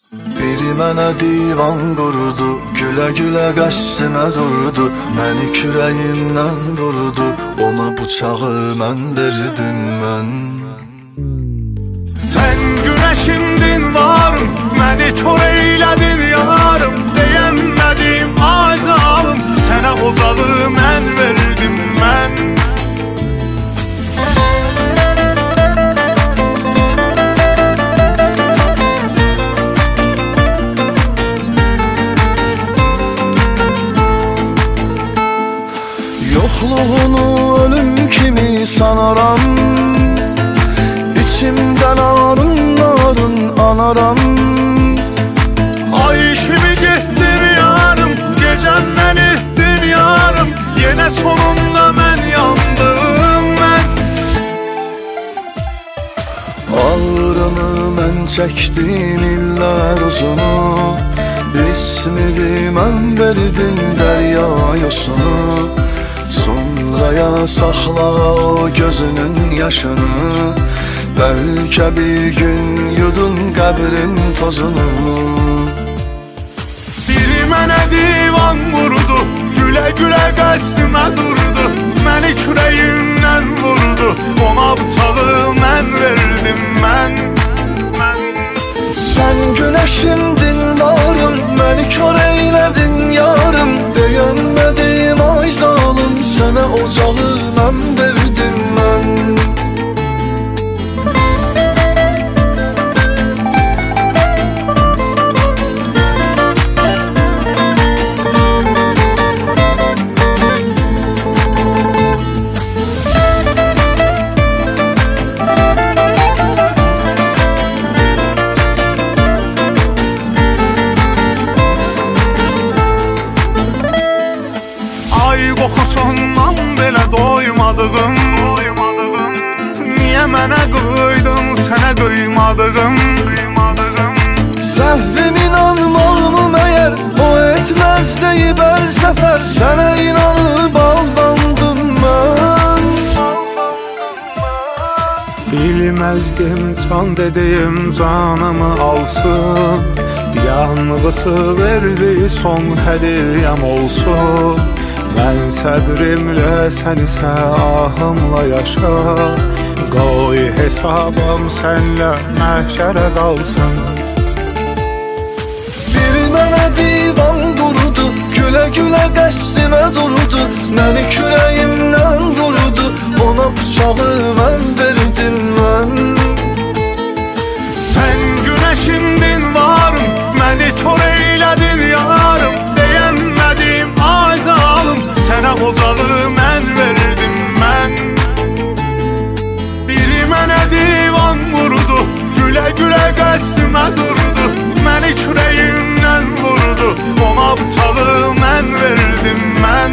Biri mənə divan qurdu, gülə-gülə qəsdimə durdu, məni kürəyimdən vurdu, ona bıçağı mən verdim mən. Sən güneşimdin varım, məni kör eylədin yarım, deyəmədim ay zalım, sənə ocağı mən verdim mən. Yoxluğunu ölüm kimi sanaram, İçimdən arın anaram. Ay kimi getdin yarım, gecəm mən etdin yarım, yenə sonunda mən yandım mən. Ağrını mən çəkdim illər uzunu, İsmini mən verdim dərya yosunu. Sonraya saxla o gözünün yaşını, bəlkə bir gün yudun qəbrin tozunu. Biri mənə divan vurdu, gülə-gülə qəsdimə durdu, məni kürəyimdən vurdu, ona bıçağı mən verdim mən. Sən güneşimdin varım, məni kör eylədin yarım, deyəmədim ay zalım, sənə ocağı mən verdim mən. Ay qoxusundan belə doymadığım, niyə mənə qıydın, sənə qıymadığım. Səhvim inanmağımı məyər o etməz deyib hər səfər, sənə inanıb aldandım mən. Bilməzdim can dediyim canımı alsın, yanğısı verdi son hədiyəm olsun. Mən səbrimlə sən isə ahımla yaşa, qoy hesabım sənlə məhşərə qalsın. Biri mənə divan qurdu, gülə-gülə qəsdimə durdu, məni kürəyimdən vurdu, ona bıçağı mən verdim mən. Sən güneşimdin varım, məni kör eylədin yarım, deyəmədim ay zalım, sənə ocağı mən verdim mən. Biri mənə divan vurdu, gülə-gülə qəsdimə durdu, məni kürəyimdən vurdu, ona bıçağı mən verdim mən.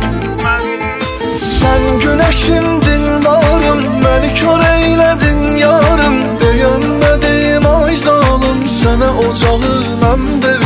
Sən güneşimdin varım, məni kör eylədin yarım, deyəmədim ay zalım, sənə ocağı mən verdim.